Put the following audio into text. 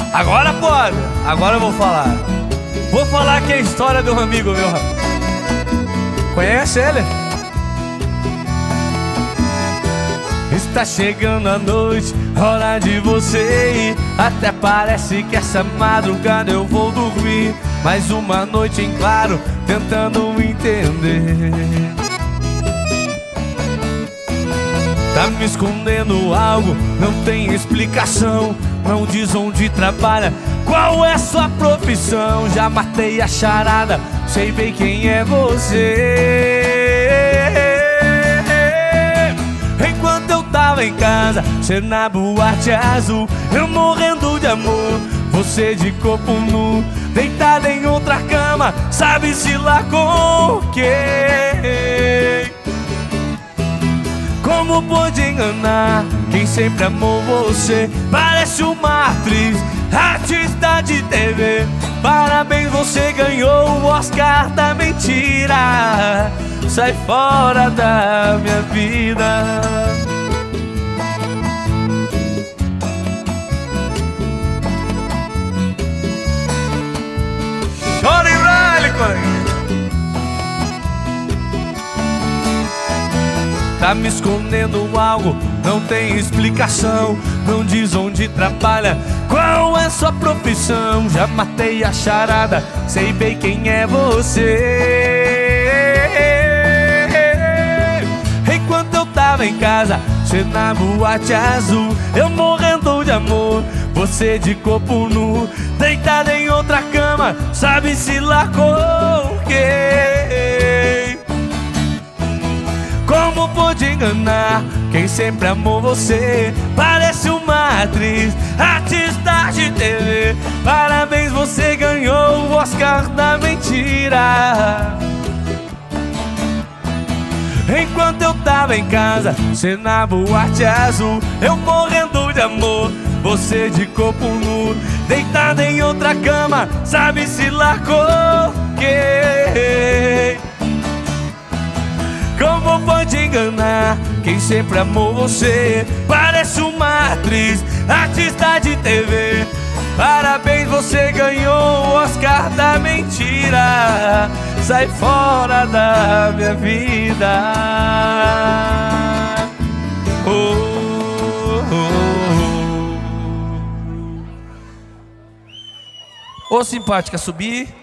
Agora pode, agora eu vou falar. Vou falar que é a história de um amigo meu. Conhece ele? Está chegando a noite, hora de você ir. Até parece que essa madrugada eu vou dormir. Mais uma noite em claro, tentando entender. Tá me escondendo algo, não tem explicação. Não diz onde trabalha, qual é sua profissão. Já matei a charada, sei bem quem é você. Enquanto eu tava em casa, cê na boate azul, eu morrendo de amor, você de corpo nu, deitada em outra cama, sabe-se lá com quem. Como pôde enganar quem sempre amou você? Parece uma atriz, artista de TV. Parabéns, você ganhou o Oscar da mentira. Sai fora da minha vida. Chora e vale, coisa. Tá me escondendo algo, não tem explicação. Não diz onde trabalha, qual é sua profissão. Já matei a charada, sei bem quem é você. Enquanto eu tava em casa, cê na boate azul, eu morrendo de amor, você de corpo nu, deitada em outra cama, sabe-se lá com quem. Como pôde enganar quem sempre amou você? Parece uma atriz, artista de TV. Parabéns, você ganhou o Oscar da mentira. Enquanto eu tava em casa, cê na boate azul, eu morrendo de amor, você de corpo nu, deitada em outra cama, sabe-se lá com quem. Como pode enganar quem sempre amou você? Parece uma atriz, artista de TV. Parabéns, você ganhou o Oscar da mentira. Sai fora da minha vida. Ô, simpática, subir.